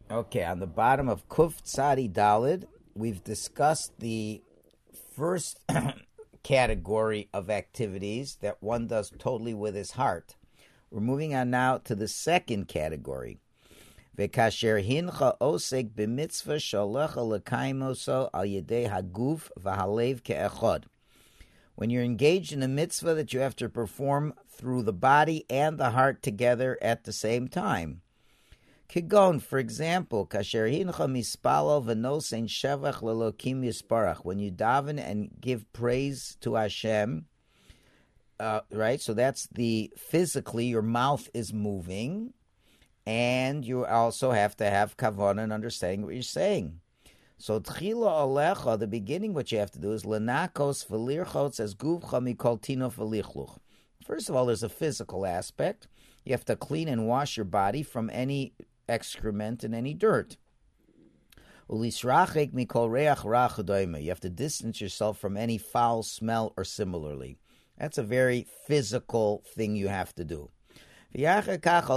Okay, on the bottom of Kuf Tzadi Dalid, we've discussed the first category of activities that one does totally with his heart. We're moving on now to the second category. V'kasher hincha osek b'mitzvah sholecha l'kaimoso al yedei haguf v'halev ke'echad. When you're engaged in a mitzvah that you have to perform through the body and the heart together at the same time. Kigon, for example, kasher hincha mispalo v'nosein shevach lelokim yisparach. When you daven and give praise to Hashem, right? So that's physically your mouth is moving, and you also have to have kavanah and understanding what you're saying. So tchila alecha, the beginning, what you have to do is lenakos v'lirchotz as guvcha mikol tino v'lichluch. First of all, there's a physical aspect. You have to clean and wash your body from any excrement and any dirt. Ulisrachek mikol reach rachadoyme. You have to distance yourself from any foul smell or similarly. That's a very physical thing you have to do. Now you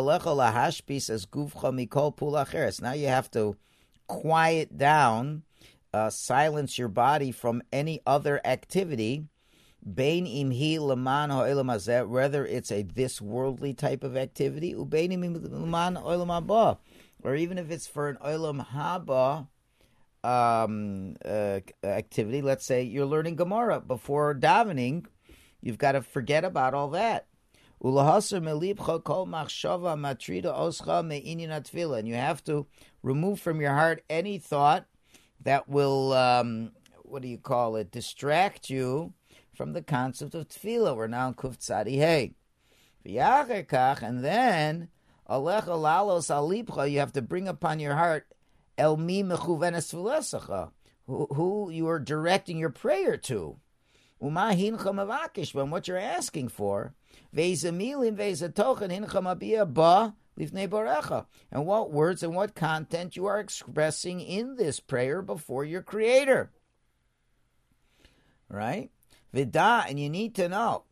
have to quiet down, silence your body from any other activity, whether it's this worldly type of activity, or even if it's for an olam haba activity. Let's say you're learning Gemara before davening, you've got to forget about all that. And you have to remove from your heart any thought that will, distract you from the concept of tefillah. We're now in Kuf Tzadi Hey. And then, you have to bring upon your heart el mi mechuvenes tefillah, who you are directing your prayer to. When what you're asking for, and what words and what content you are expressing in this prayer before your Creator. Right? Vida, and you need to know,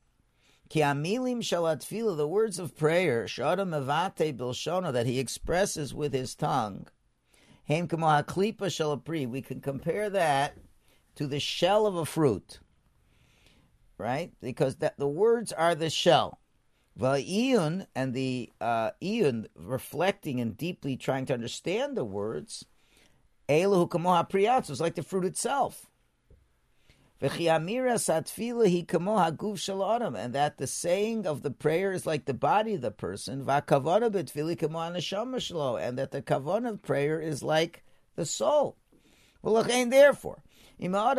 the words of prayer, that he expresses with his tongue, we can compare that to the shell of a fruit. Right? Because the words are the shell. Va'iyun, and the iyun, reflecting and deeply trying to understand the words, Elahu kamoha priyatz, is like the fruit itself. V'chiamira satfila hi kamoha guf shel adam, and that the saying of the prayer is like the body of the person. Va'kavana b'tfili kamoha neshama shelo, and that the kavanah of prayer is like the soul. V'lachein, therefore, if a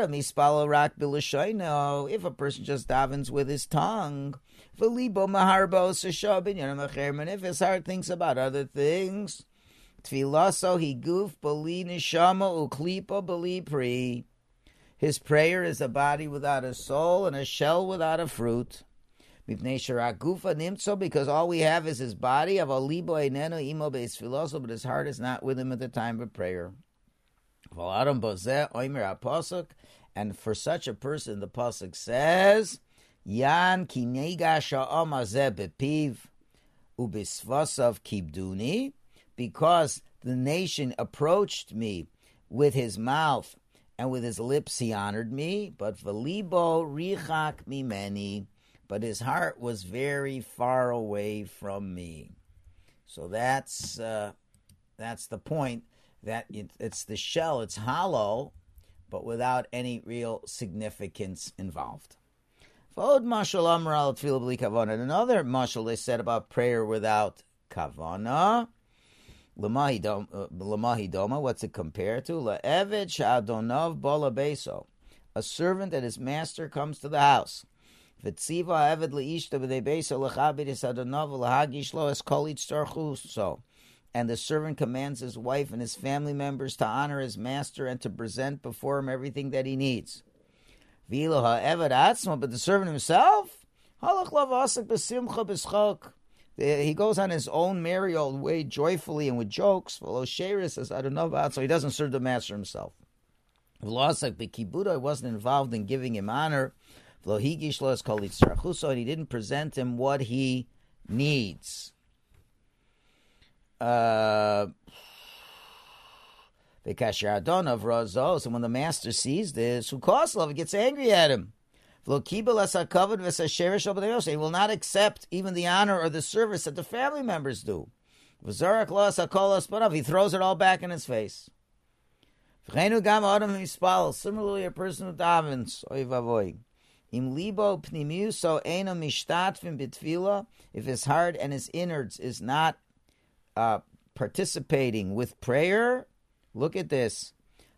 person just davens with his tongue, and if his heart thinks about other things, his prayer is a body without a soul and a shell without a fruit. Because all we have is his body, but his heart is not with him at the time of prayer. And for such a person, the pasuk says, "Yan ki negasha amazeh bepiv ubisvasav kibduni," because the nation approached me with his mouth and with his lips he honored me, but v'libo richak mimeni, but his heart was very far away from me. So that's the point. That it's the shell, it's hollow, but without any real significance involved. Another mashal they said about prayer without kavana. Lamahidoma, what's it compared to? La'eved sha'adonav bola beso, a servant that his master comes to the house. V'tziva eved le'ishta b'dei beso l'chabit es adonav l'hagish lo es kol itztarchuso. And the servant commands his wife and his family members to honor his master and to present before him everything that he needs. But the servant himself, he goes on his own merry old way, joyfully and with jokes. So he doesn't serve the master himself. He wasn't involved in giving him honor. And he didn't present him what he needs. V'kasher Adonav razos, and when the master sees this, Ukoslov, he gets angry at him. He will not accept even the honor or the service that the family members do. He throws it all back in his face. Similarly, a person who davens, if his heart and his innards is not participating with prayer, look at this.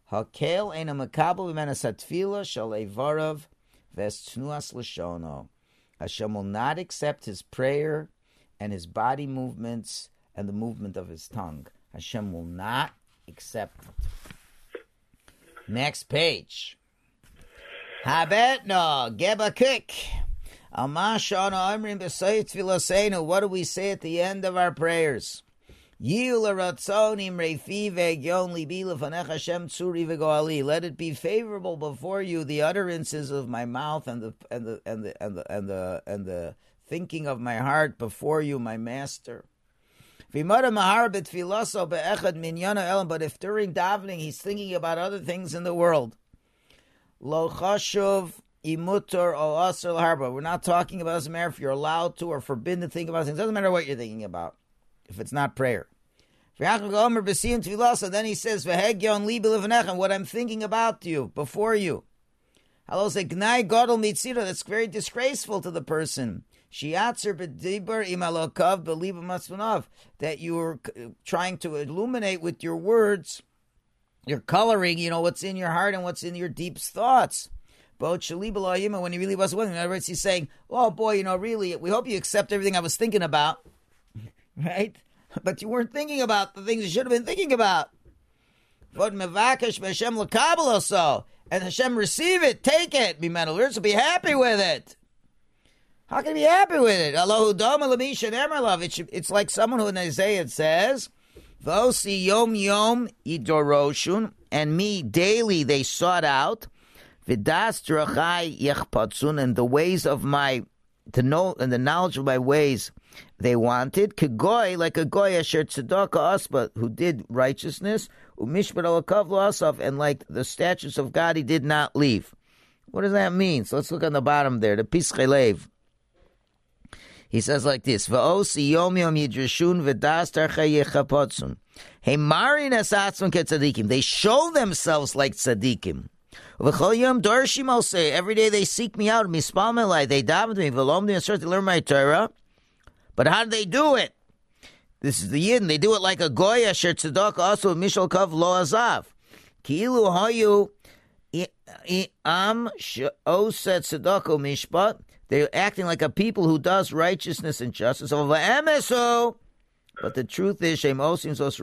Hashem will not accept his prayer and his body movements and the movement of his tongue. Hashem will not accept it. Next page. Habetno, Gebakik. What do we say at the end of our prayers? Let it be favorable before you the utterances of my mouth and the thinking of my heart before you, my master. But if during davening he's thinking about other things in the world, we're not talking about, doesn't matter if you're allowed to or forbidden to think about things, doesn't matter what you're thinking about, if it's not prayer. Then he says, what I'm thinking about you, before you. That's very disgraceful to the person. That you're trying to illuminate with your words, you're coloring, what's in your heart and what's in your deep thoughts. When he really wasn't willing. In other words, he's saying, oh boy, really, we hope you accept everything I was thinking about. Right? But you weren't thinking about the things you should have been thinking about. And Hashem receive it, take it, so be happy with it. How can you be happy with it? It's like someone who in Isaiah says, Vosi yom yom idoroshun, and me daily they sought out, Vidas drachai yechpatsun, and the ways of to know, and the knowledge of my ways they wanted. Kegoy, like a goy asher tzedakah aspa, who did righteousness, umishpat alakav lo asaf, and like the statutes of God he did not leave. What does that mean? So let's look on the bottom there, the Pischei Lev. He says like this: Va'osi yom yom yidrashun v'das tarchei yechapotsun. Hey marin asatzun ketzadikim. They show themselves like tzadikim. V'chol yom dorshim I'll say. Every day they seek me out. Mispal melai. They daven to me. V'lom they assert to learn my Torah. But how do they do it? This is the Yidden. They do it like a goy asher tzedakah also mishal kav lo azav. Ki'ilu hayu am she'oset tzedakah mishpat. They're acting like a people who does righteousness and justice. But the truth is, they only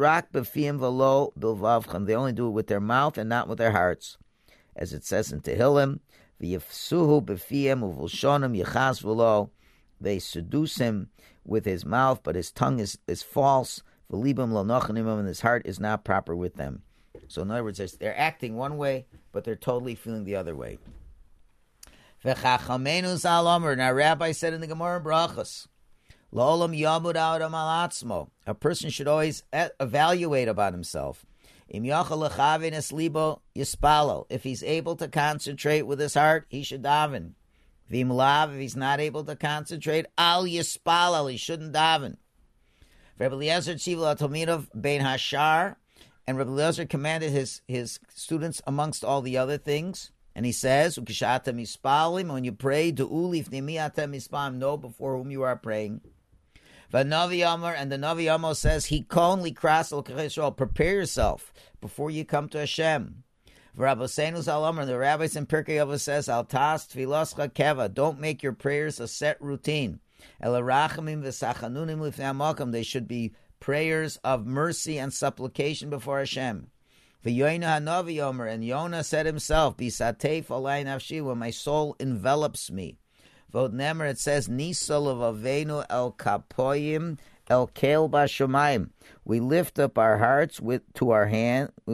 do it with their mouth and not with their hearts. As it says in Tehillim, they seduce him with his mouth, but his tongue is false, and his heart is not proper with them. So in other words, they're acting one way, but they're totally feeling the other way. Now, Rabbi said in the Gemara Brachos, a person should always evaluate about himself. If he's able to concentrate with his heart, he should daven. If he's not able to concentrate, al yispalal, he shouldn't daven. Rabbi Eliezer Tzivul Talmidav Bein Hashar, and Rabbi Eliezer commanded his students amongst all the other things. And he says, when you pray, know before whom you are praying. And the Navi Amor says, prepare yourself before you come to Hashem. And the rabbis in Pirkei Avos says, don't make your prayers a set routine. They should be prayers of mercy and supplication before Hashem. And Yonah said himself, Bisatef alai nafshi, when my soul envelops me. Vod Nemer, it says, Nisol of Avenu el kapoyim el kel bashomayim. We lift up our hearts to our hands to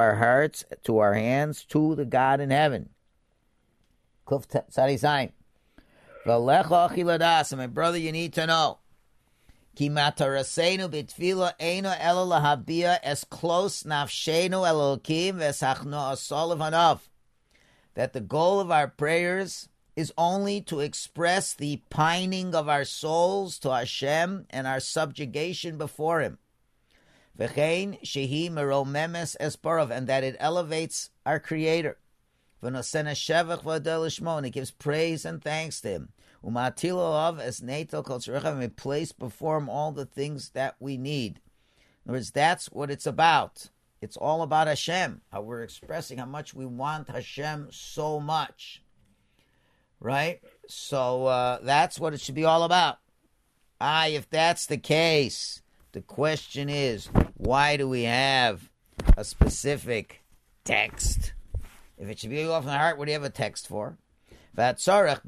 the God in heaven. Kuf tzadi zayin. V'lecha achiladas, and my brother, you need to know. Ki matarasenu bitfila eino elo lahabia es close nafshenu elokim vesachno asol hanav. That the goal of our prayers is only to express the pining of our souls to Hashem and our subjugation before Him. V'chein shehi meromemes esparov, and that it elevates our Creator. V'nosena shevach v'adel lishmo, and it gives praise and thanks to Him. U'matilo of es neto kol tzorecham, and we place before Him all the things that we need. In other words, that's what it's about. It's all about Hashem, how we're expressing how much we want Hashem so much. Right? So that's what it should be all about. If that's the case, the question is, why do we have a specific text? If it should be off in the heart, what do you have a text for? What's the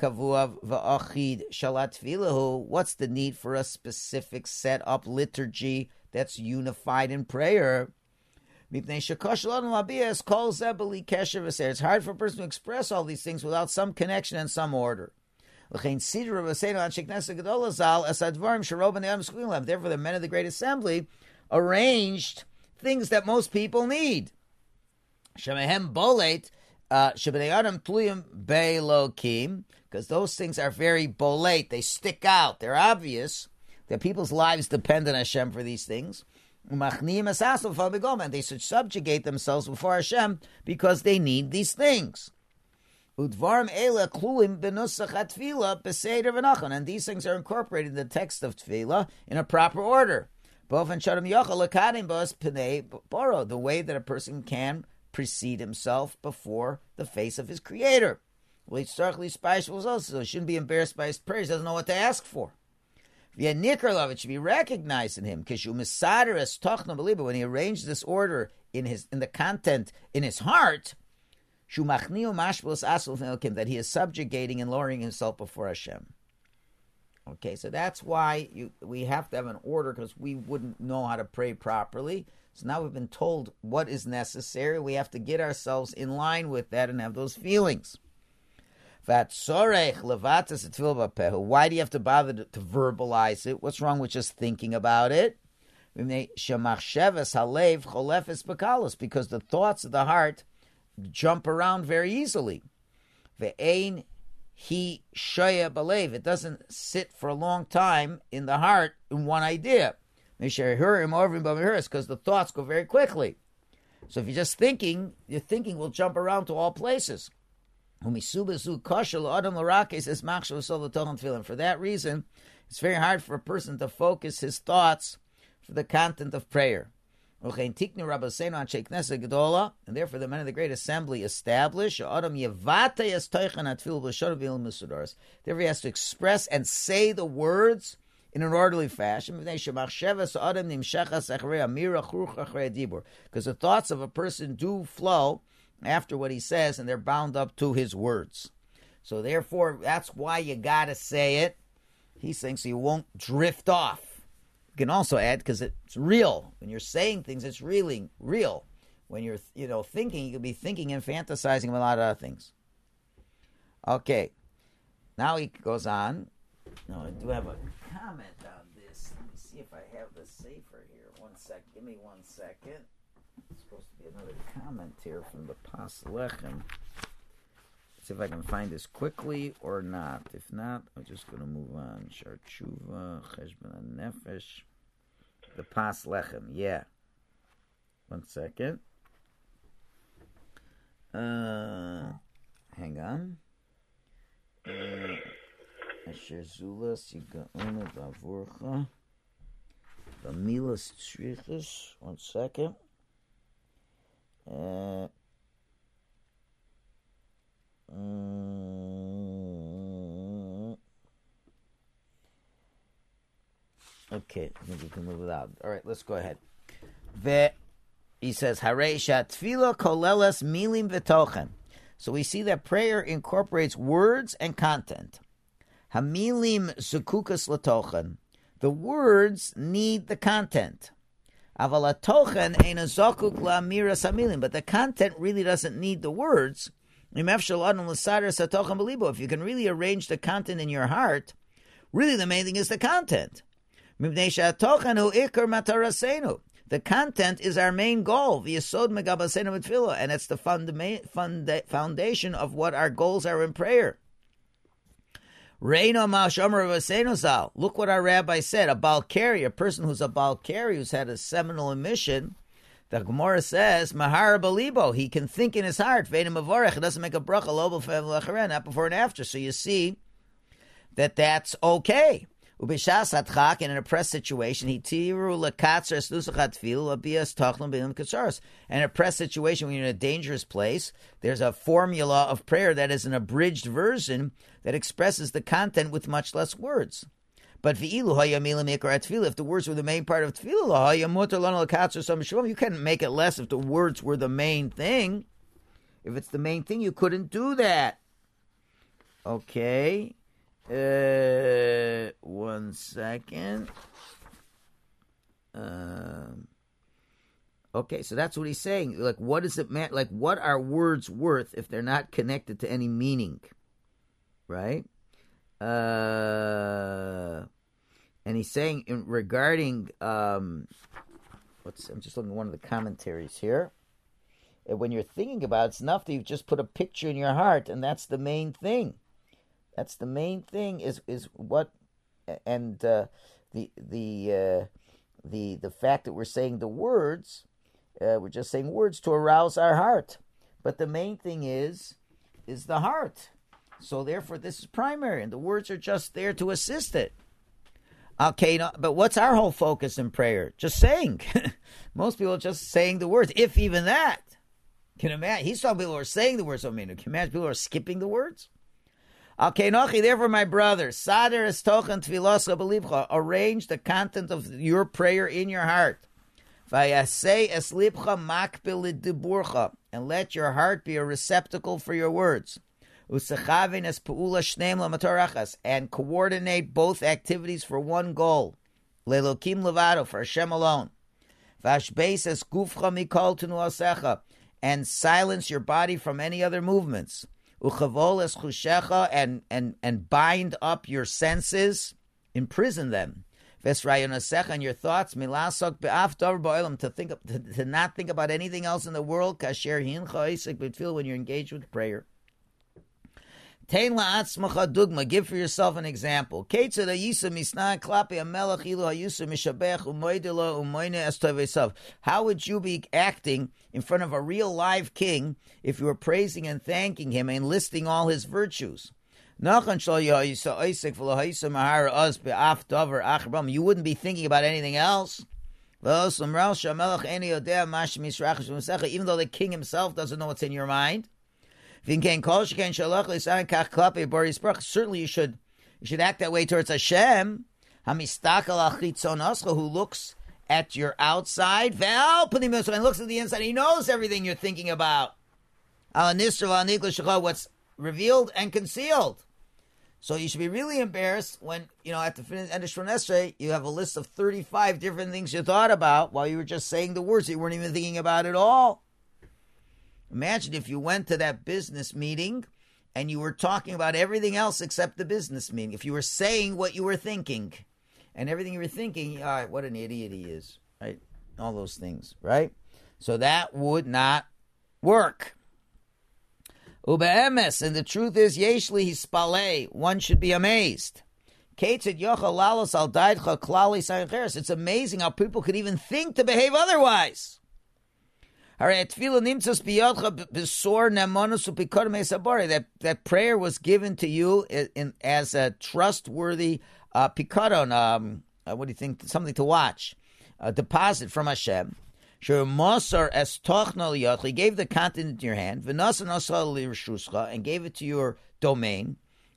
need for a specific set-up liturgy that's unified in prayer? It's hard for a person to express all these things without some connection and some order. Therefore, the men of the Great Assembly arranged things that most people need. Because those things are very bolate, they stick out, they're obvious, that people's lives depend on Hashem for these things. And they should subjugate themselves before Hashem because they need these things. And these things are incorporated in the text of Tefillah in a proper order. The way that a person can precede himself before the face of his Creator. So he shouldn't be embarrassed by his prayers. He doesn't know what to ask for. It should be recognized in him. When he arranged this order in the content in his heart, that he is subjugating and lowering himself before Hashem. Okay, so that's why we have to have an order, because we wouldn't know how to pray properly. So now we've been told what is necessary. We have to get ourselves in line with that and have those feelings. Why do you have to bother to verbalize it? What's wrong with just thinking about it? Because the thoughts of the heart jump around very easily. It doesn't sit for a long time in the heart in one idea. Because the thoughts go very quickly. So if you're just thinking, your thinking will jump around to all places. For that reason, it's very hard for a person to focus his thoughts for the content of prayer. And therefore the men of the Great Assembly establish therefore he has to express and say the words in an orderly fashion, because the thoughts of a person do flow after what he says, and they're bound up to his words. So therefore, that's why you got to say it. He's saying so you won't drift off. You can also add, because it's real. When you're saying things, it's really real. When you're thinking, you could be thinking and fantasizing about a lot of other things. Okay. Now he goes on. No, I do have a comment on this. Let me see if I have the safer here. 1 sec. Give me 1 second. It's supposed to be another comment here from the Pas Lechem. See if I can find this quickly or not. If not, I'm just going to move on. Shar Tshuva, Cheshbon HaNefesh, the Pas Lechem. Yeah. 1 second. Hang on. Asher Zulas Yigauna Bavurcha. Bamilas Tzrichas. 1 second. Okay, I think we can move it out. All right, let's go ahead. He says, Hareisha tefillah kolelas milim v'tochen. So we see that prayer incorporates words and content. Hamilim zukukas latochen. The words need the content. Aval atochen eina zokuk la'amiras hamilim. But the content really doesn't need the words. If you can really arrange the content in your heart, really the main thing is the content. Mipnei she'atochen hu ikar matarasenu. The content is our main goal. V'yesod megabasenu v'tfilah, and it's the foundation of what our goals are in prayer. Reino ma shomer v'asenu zal. Look what our rabbi said. A balkari, a person who's a balkari, who's had a seminal emission. The Gemara says, Mahar balibo, he can think in his heart. Ve'enim avorech, it doesn't make a bracha, lo b'fev l'acharen, not before and after. So you see that's okay. Ubishas hatchak, in an oppressed situation, he tiru lekatzer snusachat fil abias tachlim b'im katsaros. In an oppressed situation, when you're in a dangerous place, there's a formula of prayer that is an abridged version that expresses the content with much less words. But v'ilu haya milim ikar tefillah, if the words were the main part of tefillah, haya mutar lanu lekatzer sam shalom, you couldn't make it less if the words were the main thing. If it's the main thing, you couldn't do that. Okay. 1 second. Okay, so that's what he's saying. Like, what does it matter? Like, what are words worth if they're not connected to any meaning? Right? And he's saying regarding I'm just looking at one of the commentaries here. When you're thinking about it, it's enough that you've just put a picture in your heart, and that's the main thing. That's the main thing. Is what, and the fact that we're saying the words, we're just saying words to arouse our heart. But the main thing is the heart. So therefore, this is primary, and the words are just there to assist it. Okay, but what's our whole focus in prayer? Just saying. Most people are just saying the words, if even that. Can you imagine? He's talking people who are saying the words. So, can you imagine people who are skipping the words? Okay, Nochi, therefore, my brother, Sader es tochen tfilosa belibcha, arrange the content of your prayer in your heart. Vayasei es libcha makbil diburcha, and let your heart be a receptacle for your words. Usechavin es peula shneim lamatorachas, and coordinate both activities for one goal. Lelokim levado, for Hashem alone. Vashbeis es gufcha mikol tenuasecha, and silence your body from any other movements. Uchavol es chushecha, and bind up your senses, imprison them. Vesrayonasecha, and your thoughts, milasok be'af davar ba'olam, to not think about anything else in the world. Kasher hincha isik b'tfil, when you're engaged with prayer. Tein la'atzmacha dugma, give for yourself an example. Keitzad hayisa misna klapi hamelach ilu hayusa mishabech umoidelo umoine es tovesav. How would you be acting in front of a real live king if you were praising and thanking him and listing all his virtues? You wouldn't be thinking about anything else. Even though the king himself doesn't know what's in your mind. Certainly you should act that way towards Hashem, who looks at your outside, and looks at the inside. He knows everything you're thinking about. What's revealed and concealed. So you should be really embarrassed when, at the end of Shemona Esrei, you have a list of 35 different things you thought about while you were just saying the words you weren't even thinking about at all. Imagine if you went to that business meeting and you were talking about everything else except the business meeting. If you were saying what you were thinking, and everything you were thinking, what an idiot he is, right? All those things, right? So that would not work. Ube'emes, and the truth is, yeshli hispalei, one should be amazed. It's amazing how people could even think to behave otherwise. That prayer was given to you as a trustworthy pikadon. What do you think? Something to watch. A deposit from Hashem. He gave the content into your hand, and gave it to your domain.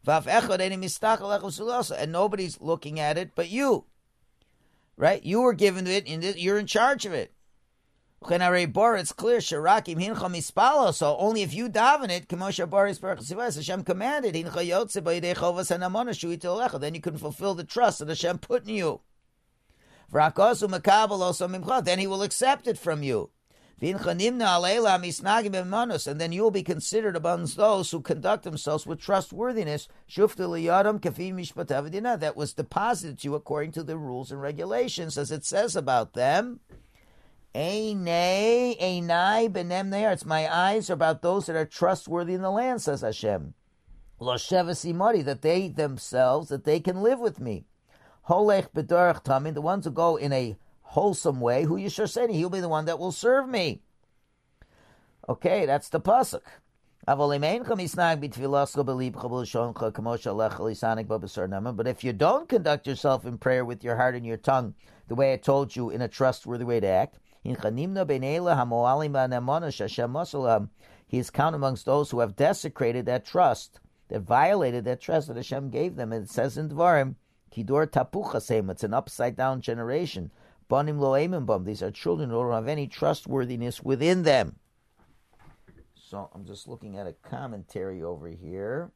And nobody's looking at it but you. Right? You were given it, and you're in charge of it. It's clear, so only if you daven it, Hashem commanded, then you can fulfill the trust that Hashem put in you. Then he will accept it from you. And then you will be considered amongst those who conduct themselves with trustworthiness. That was deposited to you according to the rules and regulations, as it says about them. It's my eyes are about those that are trustworthy in the land, says Hashem. That they themselves, that they can live with me. The ones who go in a wholesome way, who Yishar Seni, he'll be the one that will serve me. Okay, that's the pasuk. But if you don't conduct yourself in prayer with your heart and your tongue, the way I told you, in a trustworthy way to act, he is counted amongst those who have desecrated that trust, that violated that trust that Hashem gave them. And it says in Dvarim, Kidur Tapuchasem, it's an upside down generation. Banim lo eimim bam, these are children who don't have any trustworthiness within them. So I'm just looking at a commentary over here.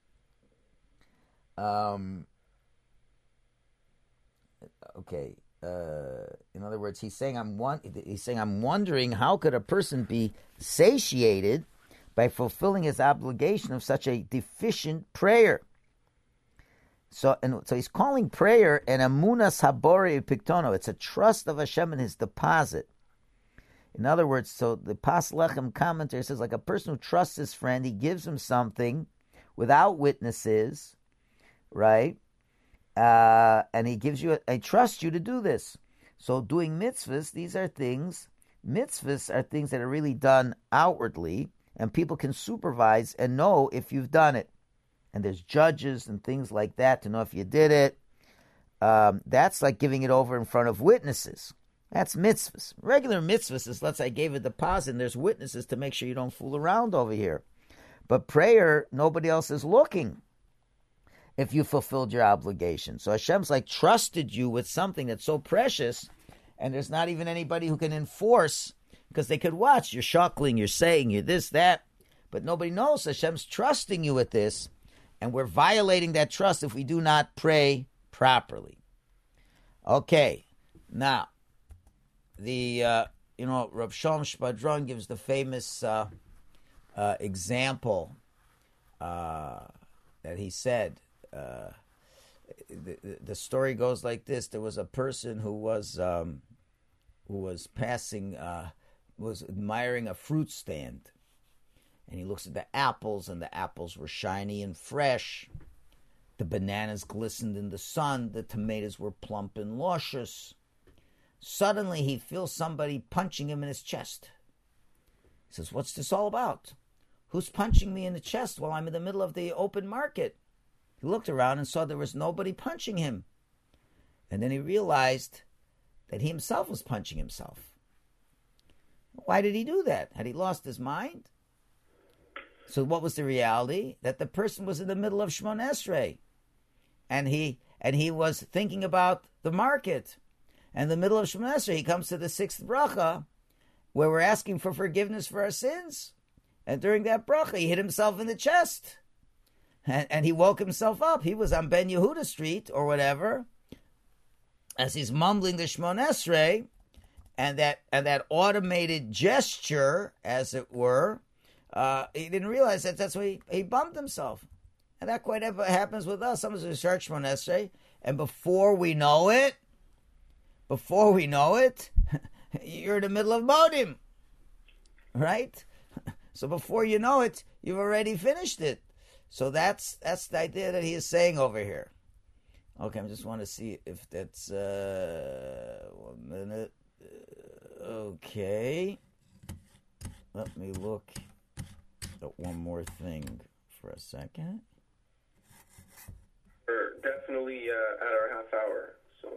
Okay. In other words, he's saying I'm wondering how could a person be satiated by fulfilling his obligation of such a deficient prayer. So he's calling prayer an amunas habore pictono. It's a trust of Hashem in His deposit. In other words, so the Pas Lechem commentary says, like a person who trusts his friend, he gives him something without witnesses, right? And he gives you, I trust you to do this. So doing mitzvahs, mitzvahs are things that are really done outwardly, and people can supervise and know if you've done it. And there's judges and things like that to know if you did it. That's like giving it over in front of witnesses. That's mitzvahs. Regular mitzvahs is, let's say I gave a deposit and there's witnesses to make sure you don't fool around over here. But prayer, nobody else is looking if you fulfilled your obligation. So Hashem's like trusted you with something that's so precious, and there's not even anybody who can enforce, because they could watch. You're shuckling, you're saying, you're this, that, but nobody knows. Hashem's trusting you with this, and we're violating that trust if we do not pray properly. Okay, now, Rav Shalom Shbadron gives the famous example that he said. The story goes like this: there was a person who was admiring a fruit stand, and he looks at the apples, and the apples were shiny and fresh. The bananas glistened in the sun. The tomatoes were plump and luscious. Suddenly, he feels somebody punching him in his chest. He says, "What's this all about? Who's punching me in the chest while I'm in the middle of the open market?" He looked around and saw there was nobody punching him. And then he realized that he himself was punching himself. Why did he do that? Had he lost his mind? So what was the reality? That the person was in the middle of Shmon Esrei. And he was thinking about the market. And in the middle of Shemona Esrei, he comes to the sixth bracha, where we're asking for forgiveness for our sins. And during that bracha, he hit himself in the chest. And he woke himself up. He was on Ben Yehuda Street, or whatever, as he's mumbling the Shemona Esrei, and that automated gesture, as it were, he didn't realize that's why he bumped himself. And that quite ever happens with us. Someone's going to start Shemona Esrei, and before we know it, you're in the middle of Modim, right? So before you know it, you've already finished it. So that's the idea that he is saying over here. Okay, I just want to see if that's 1 minute. Okay, let me look at one more thing for a second. We're definitely at our half hour.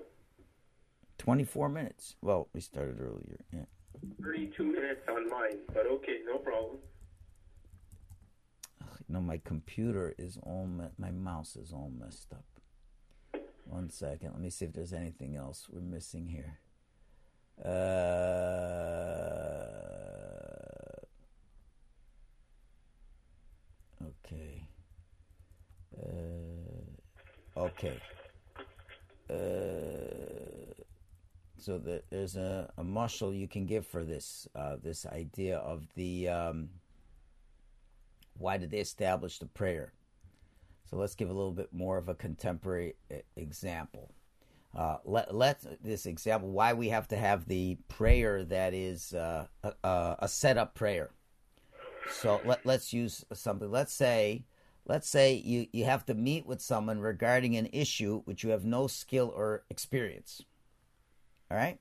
24 minutes. Well, we started earlier. Yeah. 32 minutes on mine, but okay, no problem. My computer is my mouse is all messed up. 1 second. Let me see if there's anything else we're missing here. Okay. Okay. So there's a mashal you can give for this this idea of the why did they establish the prayer? So let's give a little bit more of a contemporary example. Let's this example why we have to have the prayer that is a setup prayer. So let's use something. Let's say you have to meet with someone regarding an issue which you have no skill or experience. All right?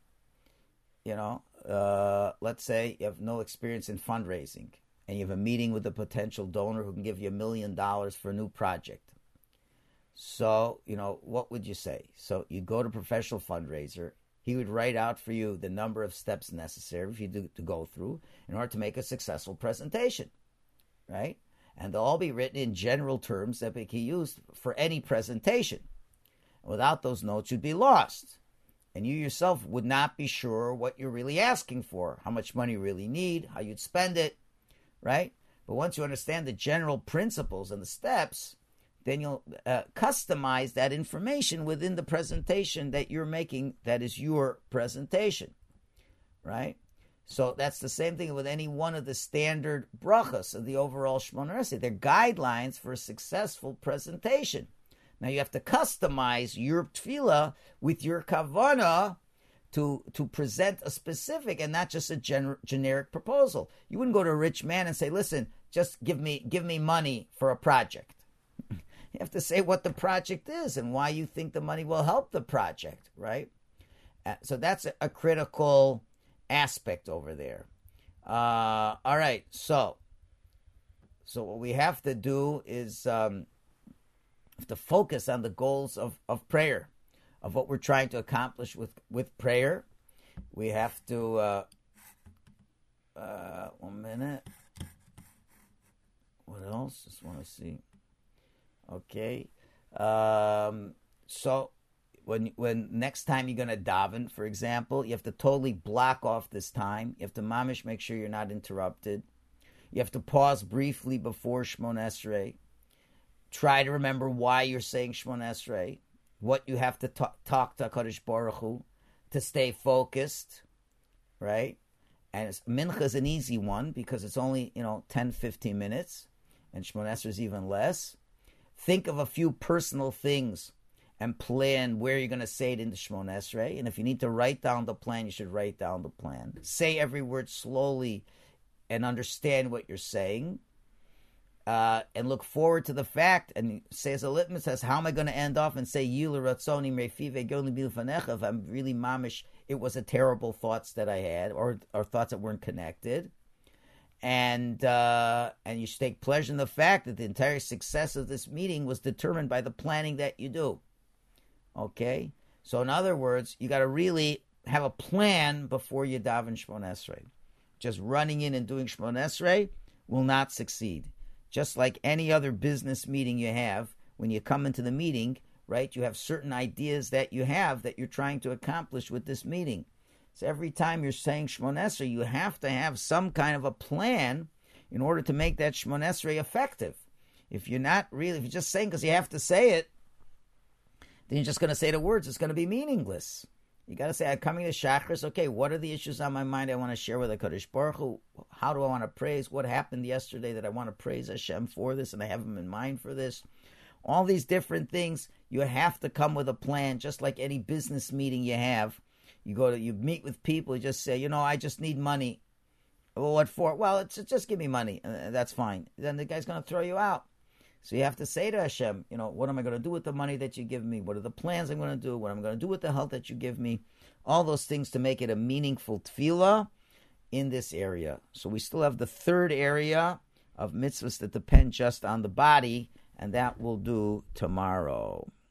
Let's say you have no experience in fundraising and you have a meeting with a potential donor who can give you $1 million for a new project. So, what would you say? So you go to a professional fundraiser. He would write out for you the number of steps necessary for you to go through in order to make a successful presentation, right? And they'll all be written in general terms that can be used for any presentation. Without those notes, you'd be lost. And you yourself would not be sure what you're really asking for, how much money you really need, how you'd spend it, right? But once you understand the general principles and the steps, then you'll customize that information within the presentation that you're making that is your presentation, right? So that's the same thing with any one of the standard brachas of the overall Shemona Esrei. They're guidelines for a successful presentation. Now you have to customize your tefillah with your kavanah to present a specific and not just a generic proposal. You wouldn't go to a rich man and say, listen, just give me money for a project. You have to say what the project is and why you think the money will help the project, right? So that's a critical aspect over there. All right, so what we have to do is have to focus on the goals of prayer, of what we're trying to accomplish with prayer. We have to, 1 minute. What else? Just want to see. Okay, so when next time you're going to daven, for example, you have to totally block off this time. You have to mamish make sure you're not interrupted. You have to pause briefly before Shemona Esrei. Try to remember why you're saying Shemona Esrei, what you have to talk to HaKadosh Baruch Hu to stay focused, right? And Mincha is an easy one because it's only 10, 15 minutes, and Shemona Esrei is even less. Think of a few personal things and plan where you're going to say it in the Shemona Esrei. And if you need to write down the plan, you should write down the plan. Say every word slowly and understand what you're saying. And look forward to the fact, and say as a litmus says, how am I going to end off and say, if I'm really mamish, it was a terrible thoughts that I had, or thoughts that weren't connected. And you should take pleasure in the fact that the entire success of this meeting was determined by the planning that you do. Okay? So in other words, you got to really have a plan before you daven Shemona Esrei. Just running in and doing Shemona Esrei will not succeed. Just like any other business meeting you have, when you come into the meeting, right, you have certain ideas that you have that you're trying to accomplish with this meeting. So every time you're saying Shemona Esrei, you have to have some kind of a plan in order to make that Shemona Esrei effective. If you're just saying because you have to say it, then you're just going to say the words. It's going to be meaningless. You got to say, I'm coming to Shachris. Okay, what are the issues on my mind I want to share with HaKadosh Baruch Hu? How do I want to praise? What happened yesterday that I want to praise Hashem for this, and I have him in mind for this? All these different things, you have to come with a plan, just like any business meeting you have. You meet with people, you just say, I just need money. Well, what for? Well, it's just give me money. That's fine. Then the guy's going to throw you out. So you have to say to Hashem, what am I going to do with the money that you give me? What are the plans I'm going to do? What am I going to do with the help that you give me? All those things to make it a meaningful tefillah in this area. So we still have the third area of mitzvahs that depend just on the body, and that we'll do tomorrow.